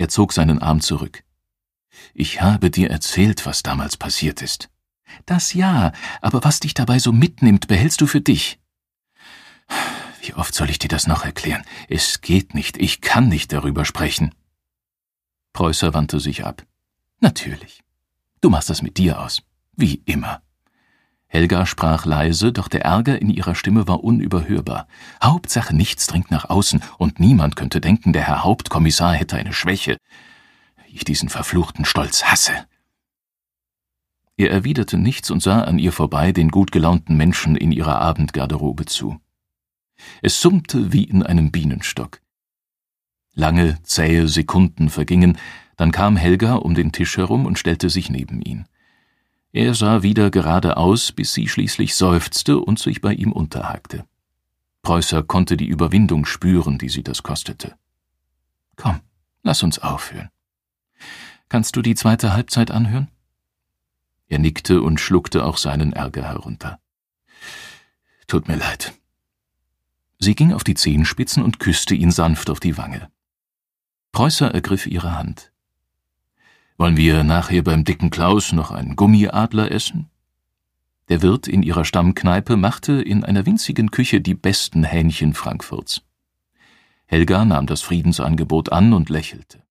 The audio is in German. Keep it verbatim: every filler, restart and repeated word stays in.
Er zog seinen Arm zurück. »Ich habe dir erzählt, was damals passiert ist.« »Das ja, aber was dich dabei so mitnimmt, behältst du für dich.« »Wie oft soll ich dir das noch erklären? Es geht nicht, ich kann nicht darüber sprechen.« Preußer wandte sich ab. »Natürlich. Du machst das mit dir aus. Wie immer.« Helga sprach leise, doch der Ärger in ihrer Stimme war unüberhörbar. Hauptsache, nichts dringt nach außen, und niemand könnte denken, der Herr Hauptkommissar hätte eine Schwäche. Wie ich diesen verfluchten Stolz hasse. Er erwiderte nichts und sah an ihr vorbei den gut gelaunten Menschen in ihrer Abendgarderobe zu. Es summte wie in einem Bienenstock. Lange, zähe Sekunden vergingen, dann kam Helga um den Tisch herum und stellte sich neben ihn. Er sah wieder geradeaus, bis sie schließlich seufzte und sich bei ihm unterhakte. Preußer konnte die Überwindung spüren, die sie das kostete. »Komm, lass uns aufhören. Kannst du die zweite Halbzeit anhören?« Er nickte und schluckte auch seinen Ärger herunter. »Tut mir leid.« Sie ging auf die Zehenspitzen und küsste ihn sanft auf die Wange. Preußer ergriff ihre Hand. »Wollen wir nachher beim dicken Klaus noch einen Gummiadler essen?« Der Wirt in ihrer Stammkneipe machte in einer winzigen Küche die besten Hähnchen Frankfurts. Helga nahm das Friedensangebot an und lächelte.